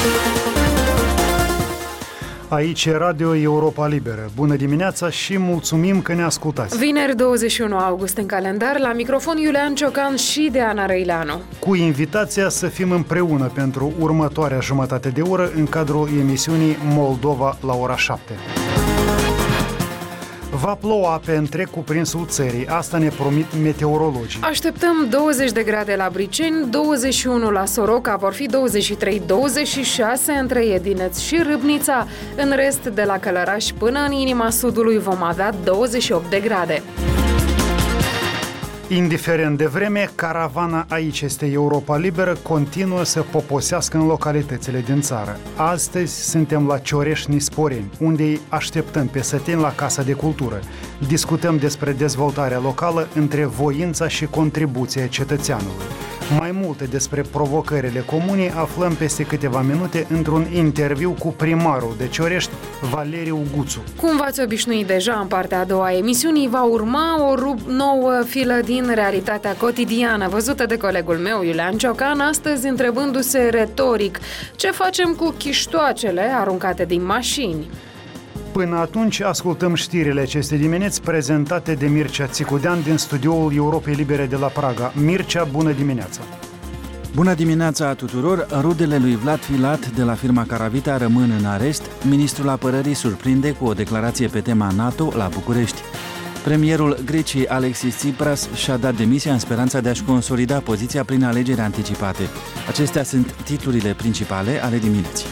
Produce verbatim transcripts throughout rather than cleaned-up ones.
Aici e Radio Europa Liberă. Bună dimineața și mulțumim că ne ascultați. Vineri douăzeci și unu august în calendar, la microfon Iulian Ciocan și Deana Răileanu. Cu invitația să fim împreună pentru următoarea jumătate de oră în cadrul emisiunii Moldova la ora șapte. Va ploua pe întreg cuprinsul țării, asta ne promit meteorologii. Așteptăm douăzeci de grade la Briceni, douăzeci și unu la Soroca, vor fi douăzeci și trei douăzeci și șase între Edineț și Râbnița. În rest, de la Călăraș până în inima sudului vom avea douăzeci și opt de grade. Indiferent de vreme, caravana Aici este Europa Liberă continuă să poposească în localitățile din țară. Astăzi suntem la Cioreș-Nisporeni, unde îi așteptăm pe săteni la Casa de Cultură. Discutăm despre dezvoltarea locală între voința și contribuția cetățeanului. Mai multe despre provocările comune aflăm peste câteva minute într-un interviu cu primarul de Ciorești, Valeriu Guțu. Cum v-ați obișnuit deja în partea a doua a emisiunii, va urma o rub nouă filă din realitatea cotidiană, văzută de colegul meu, Iulian Ciocan, astăzi întrebându-se retoric ce facem cu chiștoacele aruncate din mașini. Până atunci ascultăm știrile acestei dimineți prezentate de Mircea Țicudean din studioul Europei Libere de la Praga. Mircea, bună dimineața! Bună dimineața tuturor! Rudele lui Vlad Filat de la firma Caravita rămân în arest. Ministrul Apărării surprinde cu o declarație pe tema NATO la București. Premierul Greciei Alexis Tsipras și-a dat demisia în speranța de a-și consolida poziția prin alegeri anticipate. Acestea sunt titlurile principale ale dimineții.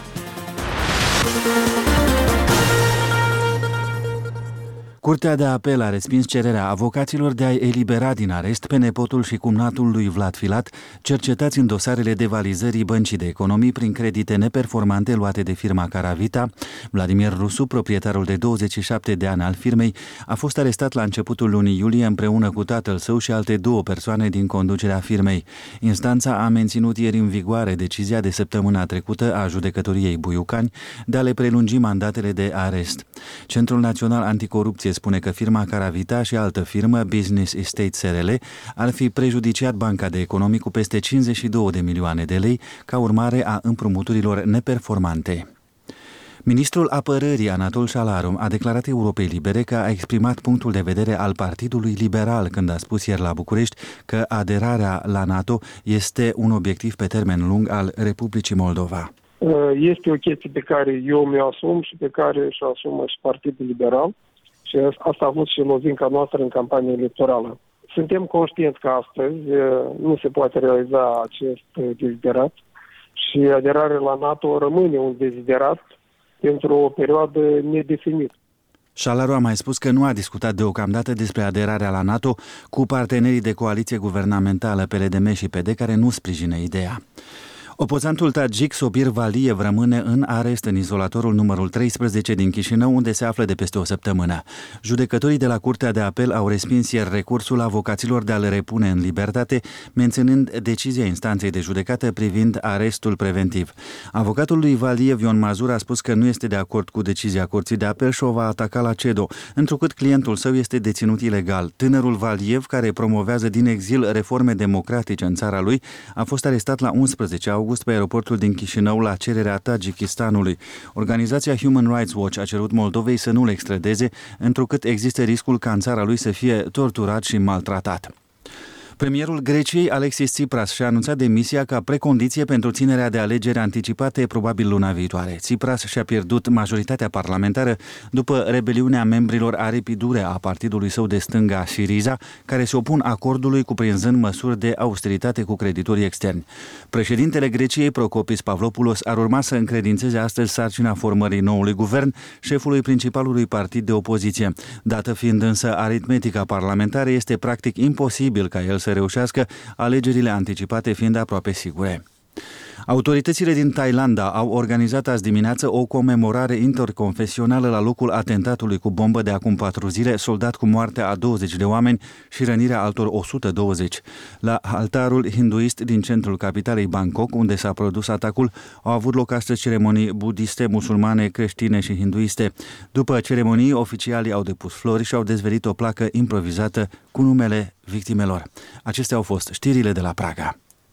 Curtea de apel a respins cererea avocaților de a elibera din arest pe nepotul și cumnatul lui Vlad Filat, cercetați în dosarele devalizării Băncii de Economii prin credite neperformante luate de firma Caravita. Vladimir Rusu, proprietarul de douăzeci și șapte de ani al firmei, a fost arestat la începutul lunii iulie împreună cu tatăl său și alte două persoane din conducerea firmei. Instanța a menținut ieri în vigoare decizia de săptămâna trecută a judecătoriei Buiucani de a le prelungi mandatele de arest. Centrul Național Anticorupție spune că firma Caravita și altă firmă, Business Estate S R L, ar fi prejudiciat Banca de Economii cu peste cincizeci și două de milioane de lei ca urmare a împrumuturilor neperformante. Ministrul Apărării Anatol Șalaru a declarat Europei Libere că a exprimat punctul de vedere al Partidului Liberal când a spus ieri la București că aderarea la NATO este un obiectiv pe termen lung al Republicii Moldova. Este o chestie pe care eu mi-o asum și pe care și-o asumă și Partidul Liberal. Și asta a fost și lozinca noastră în campania electorală. Suntem conștienți că astăzi nu se poate realiza acest deziderat și aderarea la NATO rămâne un deziderat pentru o perioadă nedefinită. Șalaru a mai spus că nu a discutat deocamdată despre aderarea la NATO cu partenerii de coaliție guvernamentală P L D M și P D care nu sprijină ideea. Opozantul tagik Sobir Valiev rămâne în arest în izolatorul numărul treisprezece din Chișinău, unde se află de peste o săptămână. Judecătorii de la Curtea de Apel au respins ieri recursul avocaților de a-l repune în libertate, menționând decizia instanței de judecată privind arestul preventiv. Avocatul lui Valiev, Ion Mazur, a spus că nu este de acord cu decizia Curții de Apel și o va ataca la C E D O, întrucât clientul său este deținut ilegal. Tânărul Valiev, care promovează din exil reforme democratice în țara lui, a fost arestat la unsprezece august pe aeroportul din Chișinău la cererea Tajikistanului. Organizația Human Rights Watch a cerut Moldovei să nu-l extradeze, întrucât există riscul ca în țara lui să fie torturat și maltratat. Premierul Greciei, Alexis Tsipras, și-a anunțat demisia ca precondiție pentru ținerea de alegeri anticipate probabil luna viitoare. Tsipras și-a pierdut majoritatea parlamentară după rebeliunea membrilor aripii dure a partidului său de stânga Syriza, care se opun acordului cuprinzând măsuri de austeritate cu creditorii externi. Președintele Greciei, Prokopis Pavlopoulos, ar urma să încredințeze astăzi sarcina formării noului guvern șefului principalului partid de opoziție. Dată fiind însă aritmetica parlamentară, este practic imposibil ca el să reușească, alegerile anticipate fiind aproape sigure. Autoritățile din Thailanda au organizat azi dimineață o comemorare interconfesională la locul atentatului cu bombă de acum patru zile, soldat cu moartea a douăzeci de oameni și rănirea altor o sută douăzeci. La altarul hinduist din centrul capitalei Bangkok, unde s-a produs atacul, au avut loc astăzi ceremonii budiste, musulmane, creștine și hinduiste. După ceremonii, oficialii au depus flori și au dezvelit o placă improvizată cu numele victimelor. Acestea au fost știrile de la Praga.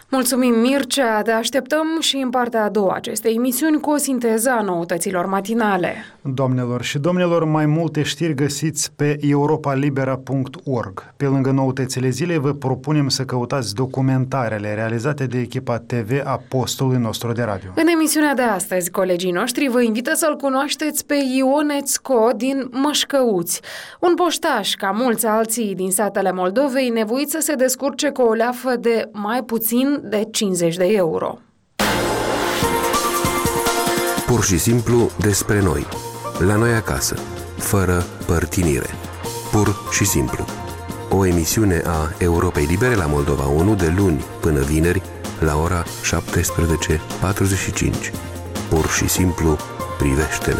Mulțumim, Mircea! Te așteptăm și în partea a doua acestei emisiuni cu o sinteză a noutăților matinale. Doamnelor și domnilor, mai multe știri găsiți pe europa libera punct org. Pe lângă noutățile zilei, vă propunem să căutați documentarele realizate de echipa T V a postului nostru de radio. În emisiunea de astăzi, colegii noștri vă invită să-l cunoașteți pe Ione Țco din Mășcăuți, un poștaș, ca mulți alții din satele Moldovei, nevoit să se descurce cu o leafă de mai puțin de cincizeci de euro. Pur și simplu despre noi, la noi acasă, fără părtinire. Pur și simplu. O emisiune a Europei Libere la Moldova unu de luni până vineri la ora șaptesprezece patruzeci și cinci. Pur și simplu privește-ne.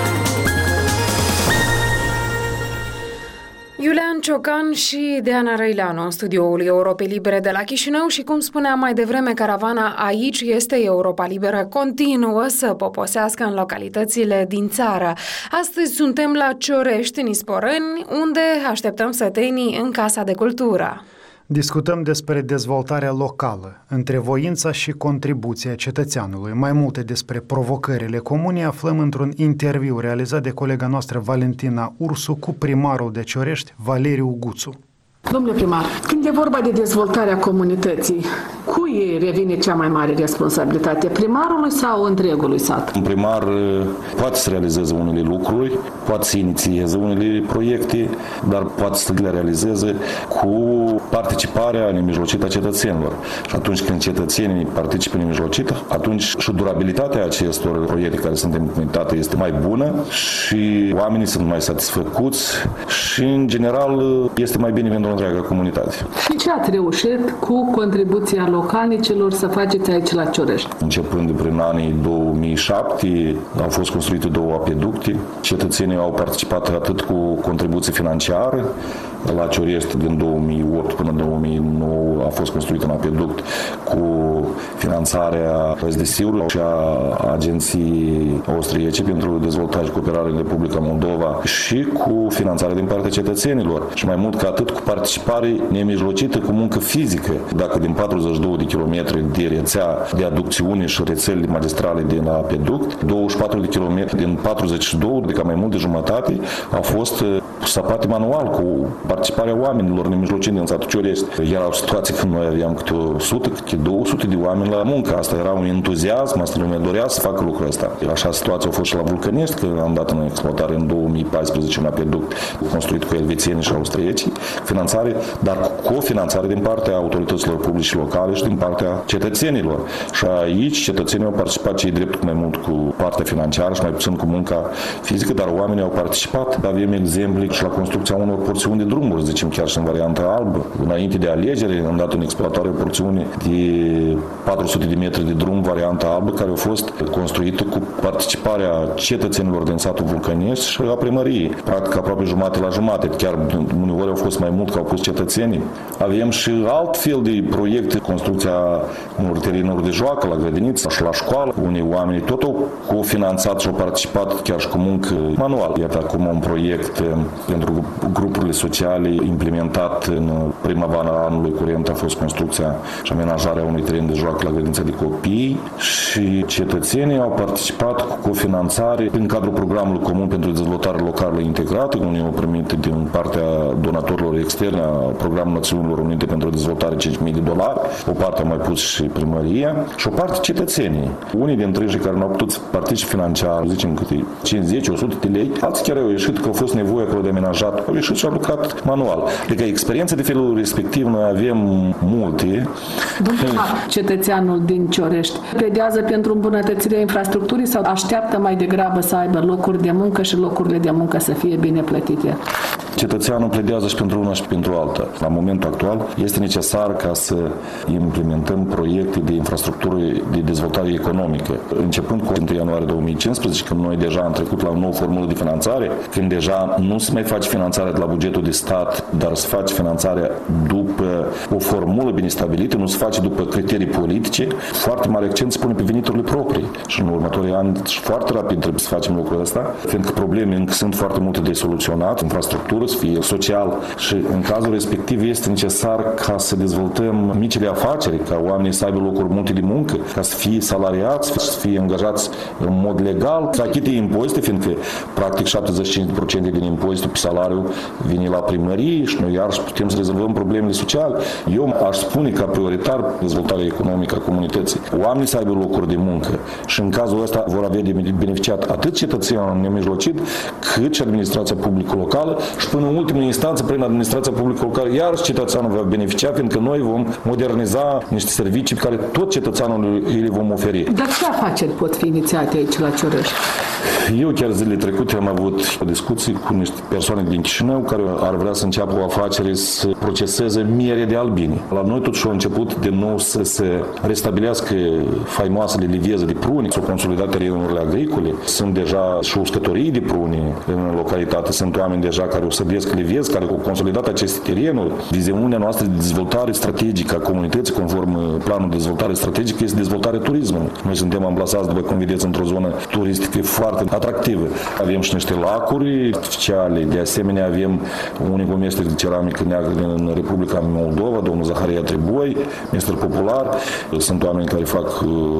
Iulian Ciocan și Diana Răileanu în studioul Europei Libere de la Chișinău și, cum spuneam mai devreme, caravana Aici este Europa Liberă continuă să poposească în localitățile din țară. Astăzi suntem la Ciorești, în Isporeni, unde așteptăm sătenii în Casa de Cultură. Discutăm despre dezvoltarea locală, între voința și contribuția cetățeanului. Mai multe despre provocările comune aflăm într-un interviu realizat de colega noastră Valentina Ursu cu primarul de Ciorești, Valeriu Guțu. Domnule primar, când e vorba de dezvoltarea comunității, cui revine cea mai mare responsabilitate? Primarului sau întregului sat? Un primar poate să realizeze unele lucruri, poate să inițieze unele proiecte, dar poate să le realizeze cu participarea nemijlocită a cetățenilor. Și atunci când cetățenii participă nemijlocit, atunci și durabilitatea acestor proiecte care sunt implementate este mai bună și oamenii sunt mai satisfăcuți și, în general, este mai bine pentru întreaga comunitate. Și ce ați reușit cu contribuția localnicilor să faceți aici la Ciorești? Începând de prin anii două mii șapte, au fost construite două apeducte. Cetățenii au participat atât cu contribuție financiară. La Ciorești, din două mii opt până în două mii nouă, a fost construit un apeduct cu finanțarea S D S-ului și a Agenției Austriece pentru Dezvoltare și Cooperare în Republica Moldova și cu finanțarea din partea cetățenilor. Și mai mult ca atât, cu participare nemijlocită cu muncă fizică. Dacă din patruzeci și doi de kilometri de rețea de aducțiune și rețele magistrale din apeduct, douăzeci și patru de kilometri din patruzeci și doi, de ca mai mult de jumătate, au fost săpate manual cu participarea oamenilor nemijlociți din satul Ciorești. Erau situații când noi aveam câte o sută, câte două sute de oameni la muncă. Asta era un entuziasm, asta lumea dorea să facă lucrul ăsta. Așa situația a fost și la Vulcănești, că am dat în exploatare în două mii paisprezece un apeduct construit cu elvețieni și austrieci, finanțare, dar cu cofinanțare din partea autorităților publice locale și din partea cetățenilor. Și aici cetățenii au participat cei drept mai mult cu partea financiară și mai puțin cu munca fizică, dar oamenii au participat. Avem exemple și la construcția unor porțiuni de drumuri, zicem chiar și în varianta albă. Înainte de alegere, am dat în exploatare o porțiune de patru sute de metri de drum, varianta albă, care a fost construită cu participarea cetățenilor din satul Vulcănești și a primăriei. Practic aproape jumate la jumate, chiar uneori au fost mai mult că au pus cetățenii. Avem și alt fel de proiecte, construcția unor terenuri de joacă la grădiniță și la școală. Unii oameni tot au cofinanțat și au participat chiar și cu muncă manual. Iată acum un proiect pentru grupurile sociale implementat în primăvara anului curent a fost construcția și amenajarea unui teren de joacă la grădinița de copii și cetățenii au participat cu cofinanțare în cadrul programului comun pentru dezvoltare locală integrată, unii au primit din partea donatorilor externe a Programului Națiunilor Unite pentru Dezvoltare cinci mii de dolari, o parte a mai pus și primăria și o parte cetățenii. Unii dintre ei care nu au putut să participe financiar, zicem câte cincizeci o sută de lei, alții chiar au ieșit că au fost nevoie acolo de amenajat, au ieșit și au lucrat manual. Adică experiența de felul respectiv noi avem multe. Domnul cetățeanul din Ciorești pledează pentru îmbunătățirea infrastructurii sau așteaptă mai degrabă să aibă locuri de muncă și locurile de muncă să fie bine plătite? Cetățeanul pledează și pentru una și pentru alta. La momentul actual este necesar ca să implementăm proiecte de infrastructură de dezvoltare economică. Începând cu întâi ianuarie două mii cincisprezece, când noi deja am trecut la o nouă formulă de finanțare, când deja nu se mai face finanțarea de la bugetul de stat, dar se face finanțarea după o formulă bine stabilită, nu se face după criterii politice, foarte mare accent se pune pe veniturile proprii. Și în următorii ani foarte rapid trebuie să facem lucrul ăsta, fiindcă probleme încă sunt foarte multe de soluționat, infrastructură, echitabil, să fie social și în cazul respectiv este necesar ca să dezvoltăm micile afaceri, ca oamenii să aibă locuri multe de muncă, ca să fie salariați, să fie angajați în mod legal, să achite impozite, fiindcă practic șaptezeci și cinci la sută din impozitul pe salariu vine la primărie și noi iarăși putem să rezolvăm problemele sociale. Eu aș spune ca prioritar dezvoltarea economică a comunității. Oamenii să aibă locuri de muncă și în cazul ăsta vor avea de beneficiat atât cetățeanul nemijlocit cât și administrația publică locală și până în ultimă instanță prin administrația publică locală iarăși cetățeanul va beneficia, fiindcă noi vom moderniza niște servicii pe care tot cetățeanul îi le vom oferi. Dar ce afaceri pot fi inițiate aici la Ciorești? Eu chiar zilele trecute am avut discuții cu niște persoane din Chișinău care ar vrea să înceapă o afacere să proceseze miere de albine. La noi totuși a început de nou să se restabilească faimoasele livieze de prune, s-au consolidat terenurile agricole, sunt deja și uscătorii de prune în localitate, sunt oameni deja care o sădesc liviezi, care au consolidat aceste terenuri. Viziunea noastră de dezvoltare strategică a comunității, conform planul de dezvoltare strategică, este dezvoltarea turismului. Noi suntem amplasați, după cum vedeți, într-o zonă turistică foarte atractivă. Avem și niște lacuri artificiale, de asemenea avem unicul mestre de ceramică neagră din Republica Moldova, domnul Zaharia Triboi, mestre popular. Sunt oameni care fac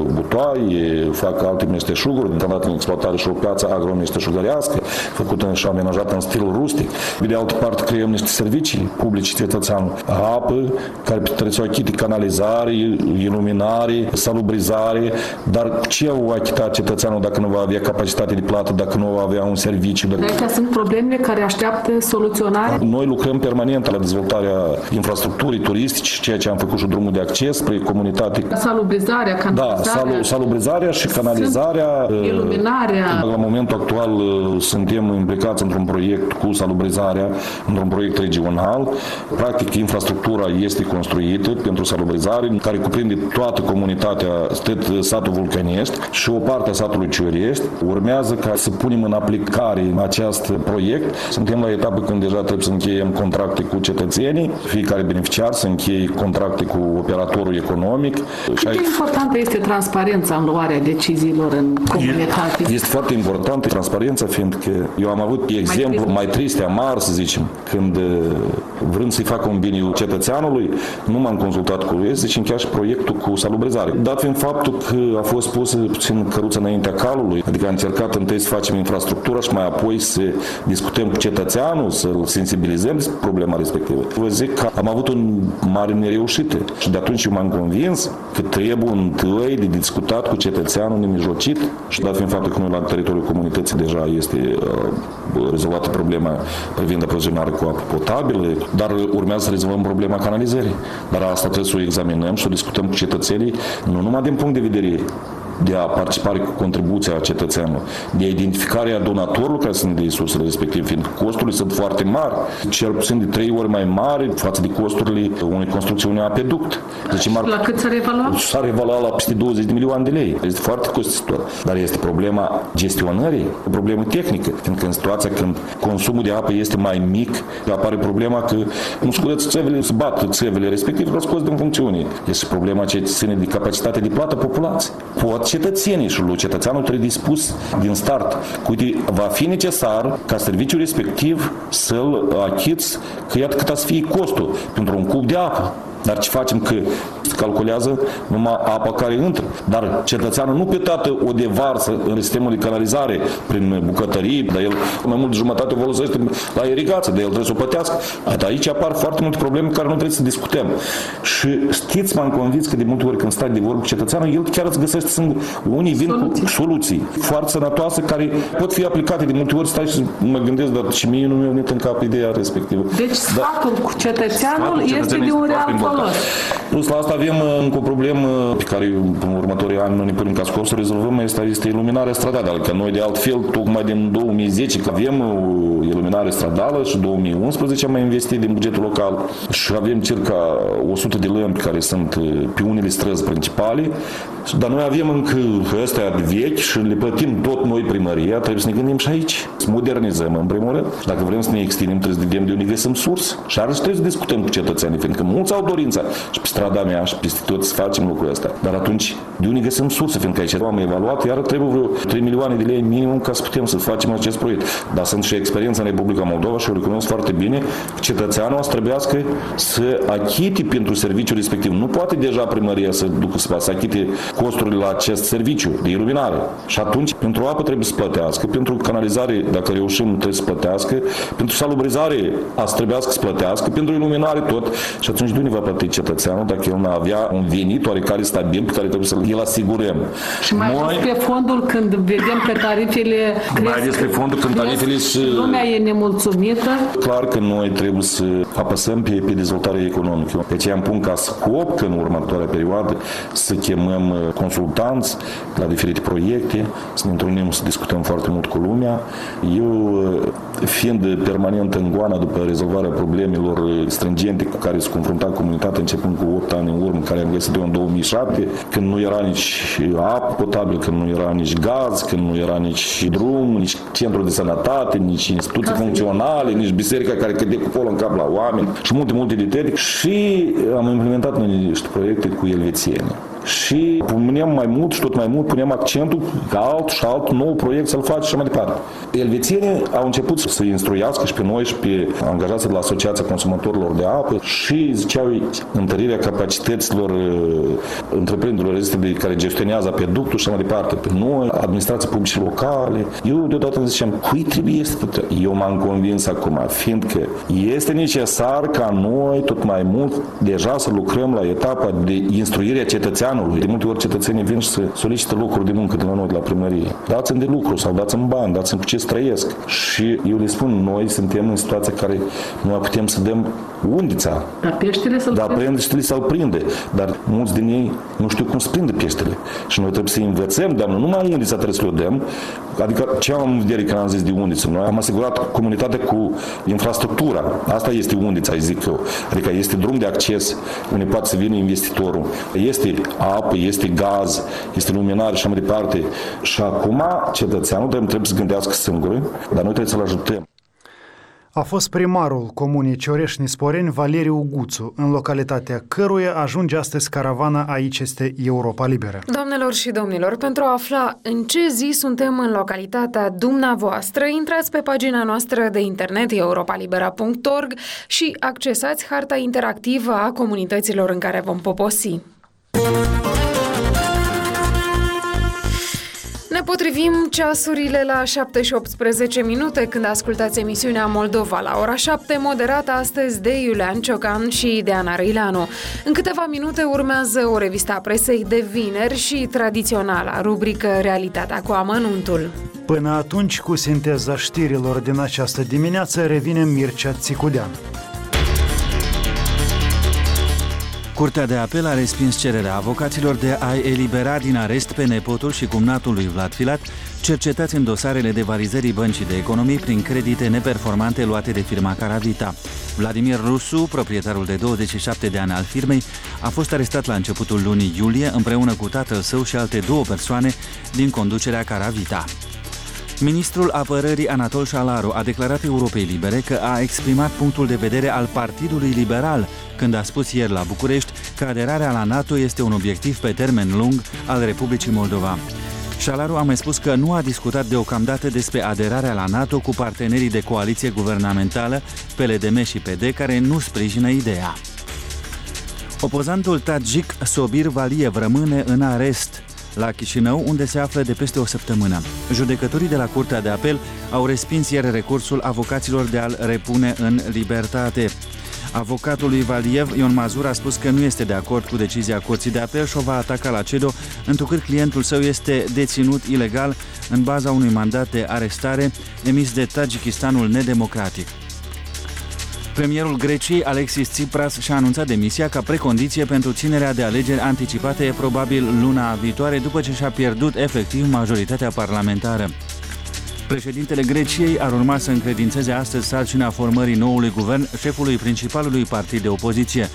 butoaie, fac alte meșteșuguri, am dat în exploatare și o piață agromeșteșugărească, făcută și amenajată în stil rustic. De altă parte, creăm niște servicii publice cetățean, apă, care trebuie să o achite, canalizare, iluminare, salubrizare, dar ce o achita cetățeanul dacă nu va avea capacitate de plată, dacă nu va avea un serviciu? De aici sunt probleme care așteaptă soluționare? Noi lucrăm permanent la dezvoltarea infrastructurii turistice, ceea ce am făcut și drumul de acces spre comunitate. Salubrizarea, canalizarea. Da, salu, salubrizarea și canalizarea. Iluminarea. La momentul actual suntem implicați într-un proiect cu salubrizarea, într-un proiect regional. Practic, infrastructura este construită pentru salubrizare, care cuprinde toată comunitatea, atât satul Vulcănești și o parte a satului Ciorești. Urmează ca să punem în aplicare acest proiect. Suntem la etapă când deja trebuie să încheiem contracte cu cetățenii, fiecare beneficiar să încheie contracte cu operatorul economic. Cât de importantă este transparența în luarea deciziilor în comunitate? Este foarte importantă transparența, fiindcă eu am avut exemplu mai, mai triste, amar, să zicem, când vrând să-i facă un bine cetățeanului, nu m-am consultat cu el, zicem chiar și proiectul cu salubrizare. Dat fiind faptul că a fost pusă puțin căruța înaintea calului, adică am încercat întâi să facem infrastructura și mai apoi să discutăm cu cetățeanul, să-l sensibilizăm despre problema respectivă. Vă zic că am avut un mare nereușită și de atunci eu m-am convins că trebuie întâi de discutat cu cetățeanul nemijlocit și dat fiind faptul că noi la teritoriul comunității deja este uh, rezolvată problema privind aprovizionarea cu apă potabilă, dar urmează să rezolvăm problema canalizării. Dar asta trebuie să o examinăm și să o discutăm cu cetățenii, nu numai din punct de vedere de a participa cu contribuția cetățeanului, de identificarea donatorului care sunt de resursele respective, fiindcă costurile sunt foarte mari, cel puțin de trei ori mai mari față de costurile unei construcții unui apeduct. Deci, mar... la cât s-ar evalua? S-ar evalua la peste douăzeci de milioane de lei. Este foarte costisitor. Dar este problema gestionării, o problemă tehnică, fiindcă în situația când consumul de apă este mai mic, apare problema că nu scudeți țevele, se bat țevele respectiv, le scos din funcțiune. Este problema ce ține de capacitate de plată populației. Pot cetățenii și lui cetățeanul trebuie dispus din start. Uite, va fi necesar ca serviciul respectiv să-l achiți, că iată cât a să fie costul pentru un cub de apă. Dar ce facem? Că se calculează numai apa care intră. Dar cetățeanul nu pe toată o devarsă în sistemul de canalizare prin bucătării, dar el mai mult de jumătate o folosește la irigație, dar el trebuie să o plătească. Aici apar foarte multe probleme care nu trebuie să discutăm. Și știți, m-am convins că de multe ori când stai de vorbă cu cetățeanul, el chiar îți găsește singur. Unii vin soluții. cu soluții foarte sănătoase care pot fi aplicate. De multe ori stai și mă gândesc, dar și mie nu mi-a venit în cap ideea respectivă. Deci sfatul da, cu cetățeanul este de un real folos. Plus la asta avem încă o problemă pe care în următorii ani nu ne punem ca scop să rezolvăm, este, este iluminarea stradală. Adică noi de altfel, tocmai din două mii zece, că avem iluminare stradală și două mii unsprezece am mai investit din bugetul local și avem circa o sută de lămpi care sunt pe unele străzi principale, Dar noi avem încă astea vechi și le plătim tot noi primăria, trebuie să ne gândim și aici. Să modernizăm în primul rând. Dacă vrem să ne extindem, trebuie să vedem de unde găsim sursă. Și arăși trebuie să discutăm cu cetățenii, fiindcă mulți au dorința și pe strada mea și peste tot să facem lucrul ăsta. Dar atunci, de unde găsim sursă? Fiindcă aici am evaluat, iar trebuie vreo trei milioane de lei minimum ca să putem să facem acest proiect. Dar sunt și experiența în Republica Moldova și o recunosc foarte bine că cetățeanul o să trebuiască să achite pentru serviciul respectiv. Nu poate deja primăria să ducă să, să achite costurile la acest serviciu de iluminare. Și atunci, pentru apă trebuie să plătească, pentru canalizare, dacă reușim, trebuie să plătească, pentru salubrizare, asta trebuie să plătească, pentru iluminare tot. Și atunci de unde va plăti cetățeanul dacă el nu avea un venit oarecare stabil pe care trebuie să-l asigurăm? Și mai ales Noi... pe fondul când vedem că tarifele cresc, mai ales pe fondul când tarifele și... lumea e nemulțumită. Clar că noi trebuie să apăsăm pe, pe dezvoltarea economică. Pe aceea îmi pun ca scop că în următoarea perioadă să chemăm consultanți la diferite proiecte, să ne întâlnim, să discutăm foarte mult cu lumea. Eu, fiind permanent în goana după rezolvarea problemelor strângente cu care se confrunta comunitatea începând cu opt ani în urmă, care am găsit eu în două mii șapte, când nu era nici apă potabilă, când nu era nici gaz, când nu era nici drum, nici centru de sănătate, nici instituții Ca funcționale, nici biserica care cădea cu polul în cap la oameni și multe, multe de și am implementat niște proiecte cu elvețieni. Și punem mai mult și tot mai mult punem accentul ca alt și alt nou proiect să-l faci și mai departe. Elvețienii au început să instruiască și pe noi și pe angajații de la Asociația Consumatorilor de Apă și ziceau întărirea capacităților întreprinderilor de care gestionează apeductul și mai departe. Pe noi, administrații publice locale. Eu deodată ziceam, cui trebuie să... Eu m-am convins acum, fiindcă este necesar ca noi tot mai mult deja să lucrăm la etapa de instruire a cetățeanului. De multe ori cetățenii vin și să solicită locuri de muncă de la noi, de la primărie. Dați-mi de lucru sau dați-mi bani, dați-mi cu ce să trăiesc. Și eu le spun, noi suntem în situația care nu mai putem să dăm undița. Dar peștele să-l da, peștele să-l prinde. Dar mulți din ei nu știu cum să prindă peștele. Și noi trebuie să învățăm, dar nu numai undița trebuie să le dăm. Adică ce am în vedere când am zis de undiță? Noi am asigurat comunitatea cu infrastructura. Asta este undița, zic eu. Adică este drum de acces unde poate să vină investitorul. Este apă, este gaz, este luminare și mai departe. Și acum cetățeanul trebuie să gândească singur, dar noi trebuie să-l ajutăm. A fost primarul comunei Cioreș-Nisporeni, Valeriu Guțu, în localitatea căruia ajunge astăzi caravana Aici este Europa Liberă. Doamnelor și domnilor, pentru a afla în ce zi suntem în localitatea dumneavoastră, intrați pe pagina noastră de internet europa libera punct org și accesați harta interactivă a comunităților în care vom poposi. Ne potrivim ceasurile la șapte și optsprezece minute când ascultați emisiunea Moldova la ora șapte, moderată astăzi de Iulian Ciocan și de Ana Răileanu. În câteva minute urmează o revistă a presei de vineri și tradiționala rubrică Realitatea cu amănuntul. Până atunci, cu sinteza știrilor din această dimineață, revine Mircea Țicudean. Curtea de apel a respins cererea avocaților de a elibera din arest pe nepotul și cumnatul lui Vlad Filat, cercetați în dosarele de varizării Băncii de Economii prin credite neperformante luate de firma Caravita. Vladimir Rusu, proprietarul de douăzeci și șapte de ani al firmei, a fost arestat la începutul lunii iulie împreună cu tatăl său și alte două persoane din conducerea Caravita. Ministrul Apărării Anatol Șalaru a declarat Europei Libere că a exprimat punctul de vedere al Partidului Liberal când a spus ieri la București că aderarea la NATO este un obiectiv pe termen lung al Republicii Moldova. Șalaru a mai spus că nu a discutat deocamdată despre aderarea la NATO cu partenerii de coaliție guvernamentală P L D M și P D care nu sprijină ideea. Opozantul tadjik Sobir Valiev rămâne în arest la Chișinău, unde se află de peste o săptămână. Judecătorii de la Curtea de Apel au respins ieri recursul avocaților de a-l repune în libertate. Avocatul lui Valiev, Ion Mazur, a spus că nu este de acord cu decizia Curții de Apel și o va ataca la CEDO, întrucât clientul său este deținut ilegal în baza unui mandat de arestare emis de Tajikistanul nedemocratic. Premierul Greciei, Alexis Tsipras, și-a anunțat demisia ca precondiție pentru ținerea de alegeri anticipate probabil luna viitoare, după ce și-a pierdut efectiv majoritatea parlamentară. Președintele Greciei ar urma să încredințeze astăzi sarcina formării noului guvern șefului principalului partid de opoziție.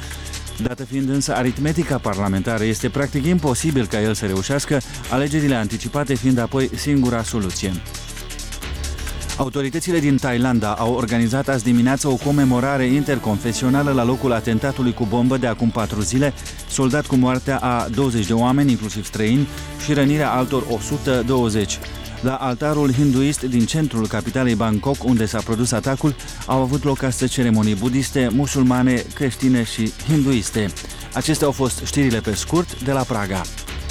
Dată fiind însă aritmetica parlamentară, este practic imposibil ca el să reușească, alegerile anticipate fiind apoi singura soluție. Autoritățile din Thailanda au organizat azi dimineață o comemorare interconfesională la locul atentatului cu bombă de acum patru zile, soldat cu moartea a douăzeci de oameni, inclusiv străini, și rănirea altor o sută douăzeci. La altarul hinduist din centrul capitalei Bangkok, unde s-a produs atacul, au avut loc astăzi ceremonii budiste, musulmane, creștine și hinduiste. Acestea au fost știrile pe scurt de la Praga.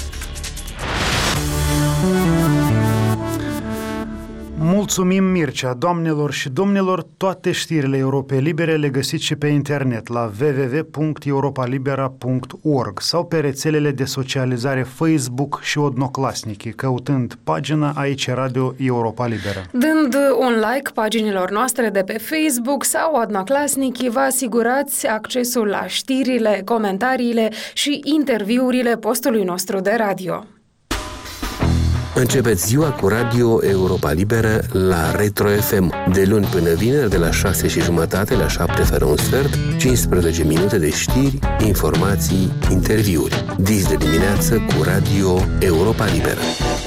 Mulțumim, Mircea! Doamnelor și domnilor, toate știrile Europei Libere le găsiți și pe internet la w w w punct europa libera punct org sau pe rețelele de socializare Facebook și Odnoclasnici, căutând pagina aici Radio Europa Liberă. Dând un like paginilor noastre de pe Facebook sau Odnoclasnici, vă asigurați accesul la știrile, comentariile și interviurile postului nostru de radio. Începeți ziua cu Radio Europa Liberă la Retro F M, de luni până vineri, de la șase și jumătate la șapte fără un sfert, cincisprezece minute de știri, informații, interviuri. Dis de dimineață cu Radio Europa Liberă.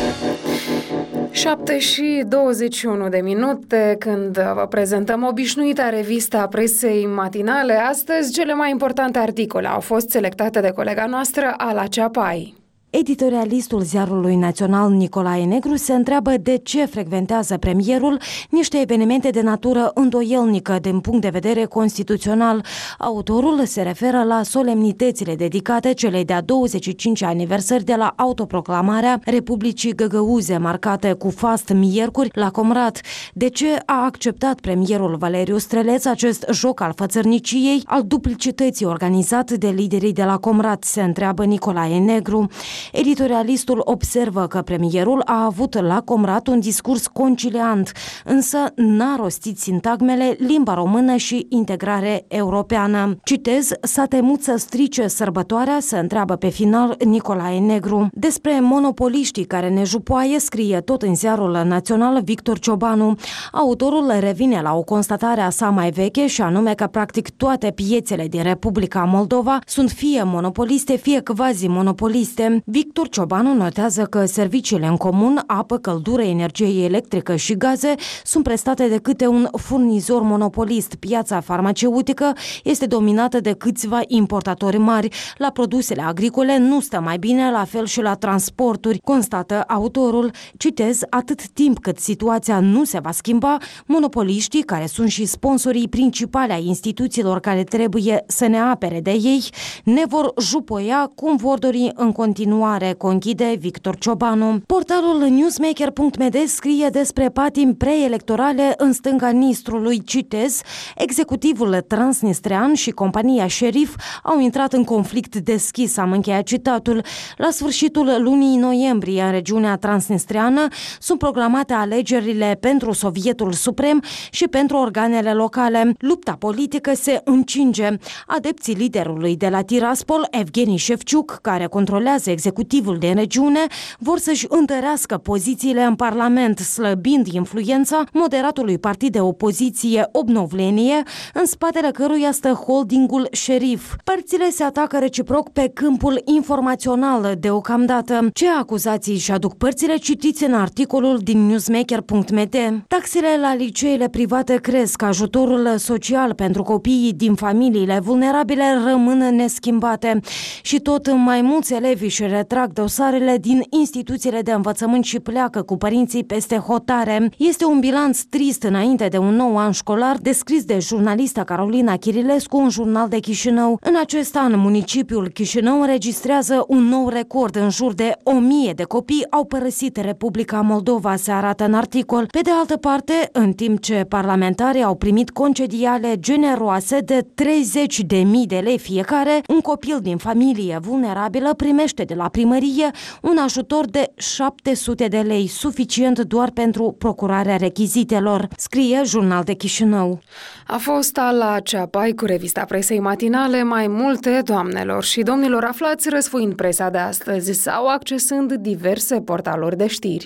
șapte și douăzeci și unu de minute când vă prezentăm obișnuita revista presei matinale. Astăzi, cele mai importante articole au fost selectate de colega noastră, Ala Ceapai. Editorialistul Ziarului Național Nicolae Negru se întreabă de ce frecventează premierul niște evenimente de natură îndoielnică din punct de vedere constituțional. Autorul se referă la solemnitățile dedicate celei de-a douăzeci și cinci aniversări de la autoproclamarea Republicii Găgăuze, marcate cu fast miercuri la Comrat. De ce a acceptat premierul Valeriu Streleț acest joc al fățărniciei, al duplicității organizat de liderii de la Comrat, se întreabă Nicolae Negru. Editorialistul observă că premierul a avut la Comrat un discurs conciliant, însă n-a rostit sintagmele limba română și integrare europeană. Citez, s-a temut să strice sărbătoarea, se întreabă pe final Nicolae Negru. Despre monopoliștii care ne jupoaie scrie tot în Ziarul Național Victor Ciobanu. Autorul revine la o constatare a sa mai veche, și anume că practic toate piețele din Republica Moldova sunt fie monopoliste, fie quasi-monopoliste. Victor Ciobanu notează că serviciile în comun, apă, căldură, energie electrică și gaze, sunt prestate de câte un furnizor monopolist. Piața farmaceutică este dominată de câțiva importatori mari. La produsele agricole nu stă mai bine, la fel și la transporturi, constată autorul. Citez, atât timp cât situația nu se va schimba, monopoliștii, care sunt și sponsorii principali ai instituțiilor care trebuie să ne apere de ei, ne vor jupoia cum vor dori în continuare, conchide Victor Ciobanu. Portalul newsmaker punct m d scrie despre patimi preelectorale în stânga Nistrului. Citez, executivul transnistrean și compania Șerif au intrat în conflict deschis, am încheiat citatul. La sfârșitul lunii noiembrie, în regiunea transnistreană, sunt programate alegerile pentru Sovietul Suprem și pentru organele locale. Lupta politică se încinge. Adepții liderului de la Tiraspol, Evgeni Șefciuc, care controlează executivul de regiune, vor să-și întărească pozițiile în Parlament, slăbind influența moderatului partid de opoziție Obnovlenie, în spatele căruia stă holdingul Șerif. Părțile se atacă reciproc pe câmpul informațional deocamdată. Ce acuzații își aduc părțile, citiți în articolul din newsmaker punct m d. Taxele la liceele private cresc, ajutorul social pentru copiii din familiile vulnerabile rămân neschimbate și tot mai mulți elevi își retrag dosarele din instituțiile de învățământ și pleacă cu părinții peste hotare. Este un bilanț trist înainte de un nou an școlar, descris de jurnalista Carolina Chirilescu în Jurnal de Chișinău. În acest an, municipiul Chișinău înregistrează un nou record. În jur de o mie de copii au părăsit Republica Moldova, se arată în articol. Pe de altă parte, în timp ce parlamentarii au primit concediale generoase de treizeci de mii de lei fiecare, un copil din familie vulnerabilă primește de la primărie un ajutor de șapte sute de lei, suficient doar pentru procurarea rechizitelor, scrie Jurnal de Chișinău. A fost Ala Ceapai cu revista presei matinale. Mai multe, doamnelor și domnilor, aflați răsfoind presa de astăzi sau accesând diverse portaluri de știri.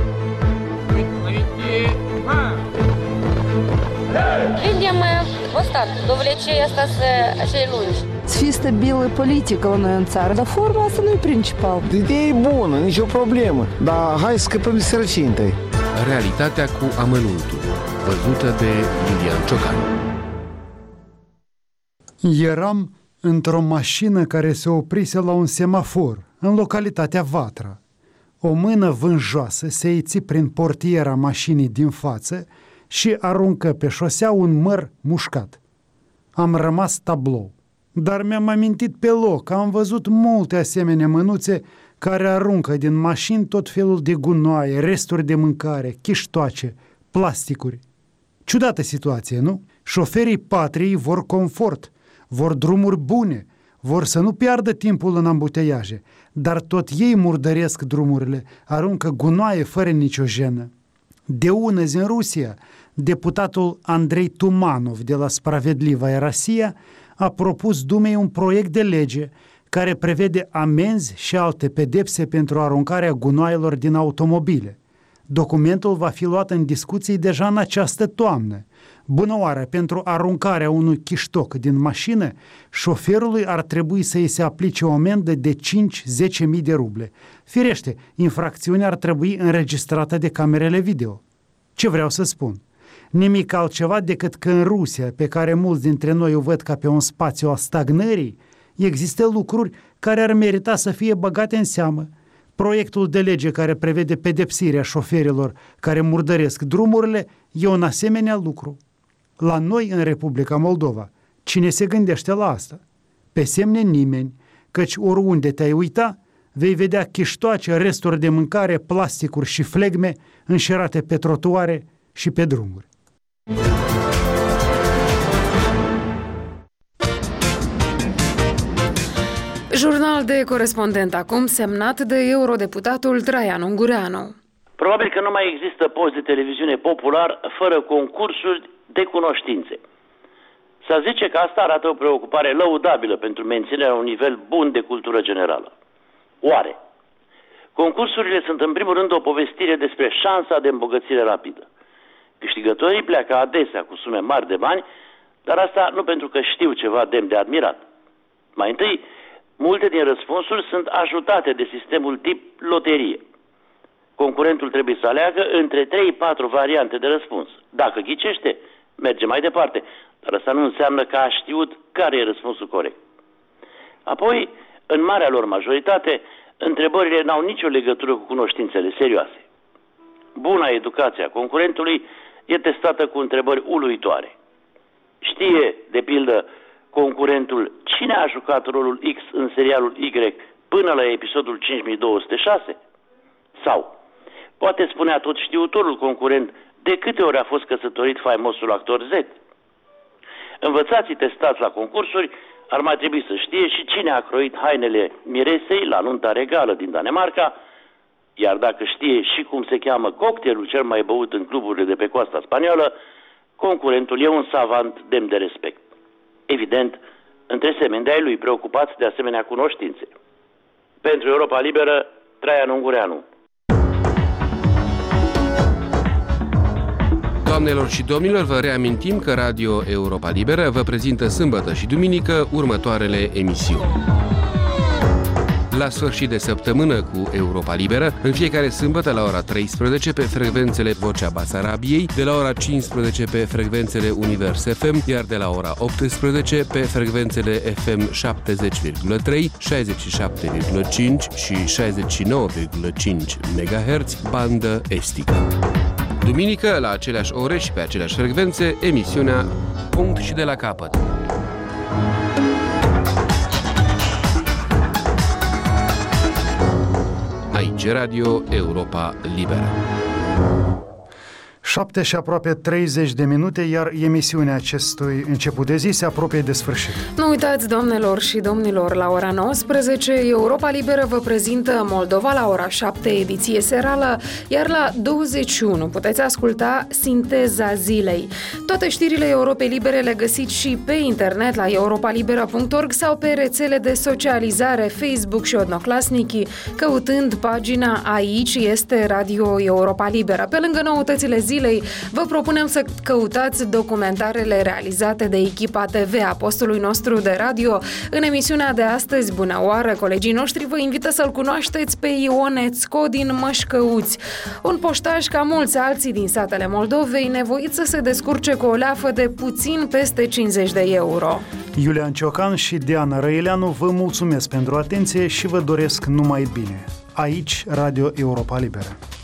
Видим мы important. Dovlecei asta să așa lungi. Să fie stabilă politică la noi în țară, dar forma asta nu e principal. Ideea e bună, nicio problemă, dar hai să scăpăm de sărăcie întâi. Realitatea cu amănuntul, văzută de Iulian Ciocan. Eram într-o mașină care se oprise la un semafor, în localitatea Vatra. O mână vânjoasă se iți prin portiera mașinii din față și aruncă pe șosea un măr mușcat. Am rămas tablou, dar mi-am amintit pe loc că am văzut multe asemenea mânuțe care aruncă din mașini tot felul de gunoaie, resturi de mâncare, chiștoace, plasticuri. Ciudată situație, nu? Șoferii patriei vor confort, vor drumuri bune, vor să nu piardă timpul în ambuteiaje, dar tot ei murdăresc drumurile, aruncă gunoaie fără nicio jenă. De unăzi în Rusia, deputatul Andrei Tumanov de la Spravedlivaya Rossiya a propus Dumei un proiect de lege care prevede amenzi și alte pedepse pentru aruncarea gunoaielor din automobile. Documentul va fi luat în discuții deja în această toamnă. Bună oară, pentru aruncarea unui chiștoc din mașină, șoferului ar trebui să îi se aplice o amendă de cinci-zece mii de ruble. Firește, infracțiunea ar trebui înregistrată de camerele video. Ce vreau să spun? Nimic altceva decât că în Rusia, pe care mulți dintre noi o văd ca pe un spațiu a stagnării, există lucruri care ar merita să fie băgate în seamă. Proiectul de lege care prevede pedepsirea șoferilor care murdăresc drumurile e un asemenea lucru. La noi, în Republica Moldova, cine se gândește la asta? Pe semne nimeni, căci oriunde te-ai uita, vei vedea chiștoace, resturi de mâncare, plasticuri și flegme înșerate pe trotuare și pe drumuri. Jurnal de corespondent acum, semnat de eurodeputatul Traian Ungureanu. Probabil că nu mai există post de televiziune popular fără concursuri de cunoștințe. S-a zice că asta arată o preocupare lăudabilă pentru menținerea un nivel bun de cultură generală. Oare? Concursurile sunt în primul rând o povestire despre șansa de îmbogățire rapidă. Câștigătorii pleacă adesea cu sume mari de bani, dar asta nu pentru că știu ceva demn de admirat. Mai întâi, multe din răspunsuri sunt ajutate de sistemul tip loterie. Concurentul trebuie să aleagă între trei patru variante de răspuns. Dacă ghicește, merge mai departe, dar asta nu înseamnă că a știut care e răspunsul corect. Apoi, în marea lor majoritate, întrebările n-au nicio legătură cu cunoștințele serioase. Buna educație a concurentului e testată cu întrebări uluitoare. Știe, de pildă, concurentul cine a jucat rolul X în serialul Y până la episodul cinci mii două sute șase? Sau poate spunea tot știutorul concurent de câte ori a fost căsătorit faimosul actor Z? Învățații testați la concursuri ar mai trebui să știe și cine a croit hainele miresei la nunta regală din Danemarca, iar dacă știe și cum se cheamă cocktailul cel mai băut în cluburile de pe coasta spaniolă, concurentul e un savant demn de respect. Evident, între semeni de ai lui preocupați de asemenea cunoștințe. Pentru Europa Liberă, Traian Ungureanu. Doamnelor și domnilor, vă reamintim că Radio Europa Liberă vă prezintă sâmbătă și duminică următoarele emisiuni. La sfârșit de săptămână cu Europa Liberă, în fiecare sâmbătă la ora treisprezece pe frecvențele Vocea Basarabiei, de la ora cincisprezece pe frecvențele Univers F M, iar de la ora optsprezece pe frecvențele F M șaptezeci virgulă trei, șaizeci și șapte virgulă cinci și șaizeci și nouă virgulă cinci megahertz, bandă estică. Duminică, la aceleași ore și pe aceleași frecvențe, emisiunea Punct și de la capăt. Aici Radio Europa Liberă. Șapte și aproape treizeci de minute, iar emisiunea acestui început de zi se apropie de sfârșit. Nu uitați, doamnelor și domnilor, la ora nouăsprezece, Europa Liberă vă prezintă Moldova la ora șapte, ediție serală, iar la douăzeci și unu puteți asculta Sinteza zilei. Toate știrile Europei Libere le găsiți și pe internet la europa libera punct org sau pe rețele de socializare Facebook și Odnoclasnici, căutând pagina Aici este Radio Europa Liberă. Pe lângă noutățile zilei, zilei, vă propunem să căutați documentarele realizate de echipa T V a postului nostru de radio. În emisiunea de astăzi, bună oară, colegii noștri vă invită să-l cunoașteți pe Ione Țco din Mășcăuți, un poștaș ca mulți alții din satele Moldovei, nevoit să se descurce cu o leafă de puțin peste cincizeci de euro. Iulian Ciocan și Diana Răileanu vă mulțumesc pentru atenție și vă doresc numai bine. Aici, Radio Europa Liberă.